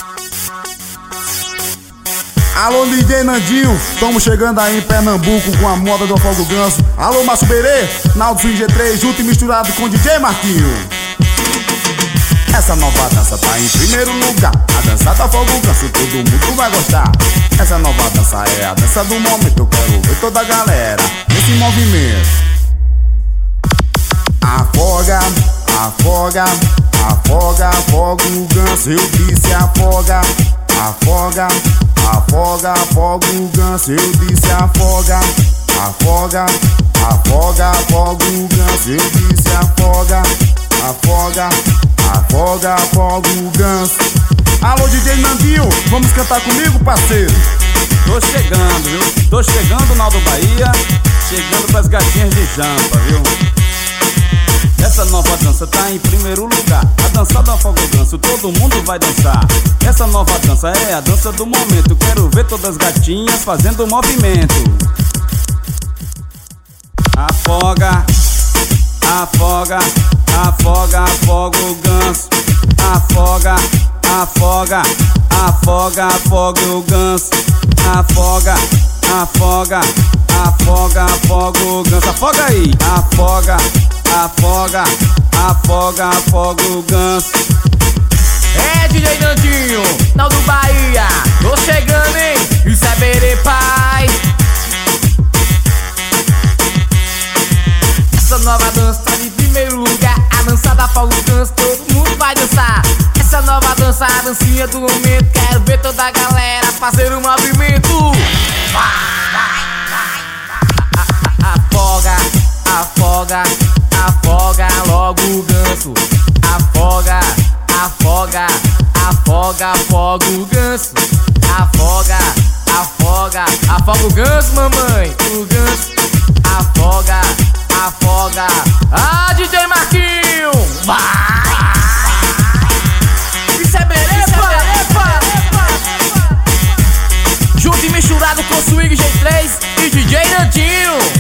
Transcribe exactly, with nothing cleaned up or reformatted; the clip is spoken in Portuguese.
Alô, D J Nandinho, estamos chegando aí em Pernambuco com a moda do Afoga o Ganso. Alô, Márcio Berê, Naldo Swing G três, junto e misturado com D J Marquinho. Essa nova dança tá em primeiro lugar, a dança do Afoga o Ganso, todo mundo vai gostar. Essa nova dança é a dança do momento, eu quero ver toda a galera nesse movimento. Afoga, afoga, afoga, afoga o ganso, eu disse afoga. Afoga, afoga, afoga o ganso, eu disse afoga. Afoga, afoga, afoga o ganso, eu disse afoga. Afoga, afoga, afoga o ganso. Alô, D J Nandinho, vamos cantar comigo, parceiro? Tô chegando, viu? Tô chegando, Naldo Bahia, chegando pras gatinhas de jampa, viu? Essa nova dança tá em primeiro lugar, a dança do Afoga o Ganso, todo mundo vai dançar. Essa nova dança é a dança do momento, quero ver todas as gatinhas fazendo movimento. Afoga, afoga, afoga, afoga o ganso. Afoga, afoga, afoga, afoga o ganso. Afoga, afoga, afoga, afoga o ganso. Afoga aí, afoga, afoga, afoga, afoga o ganso. É D J Nandinho, Naldo Bahia, tô chegando, hein? Isso é Berê, pai. Essa nova dança tá em primeiro lugar, a dança da Afoga o Ganso, todo mundo vai dançar. Essa nova dança, a dancinha do momento, quero ver toda a galera fazer o movimento. Afoga, afoga, afoga logo o ganso. Afoga, afoga, afoga, afoga o ganso. Afoga, afoga, afoga o ganso, mamãe, o ganso. Afoga, afoga. Ah, D J Marquinho! Vai! Isso é berepa! Junto e misturado com Swing G três e D J Nandinho.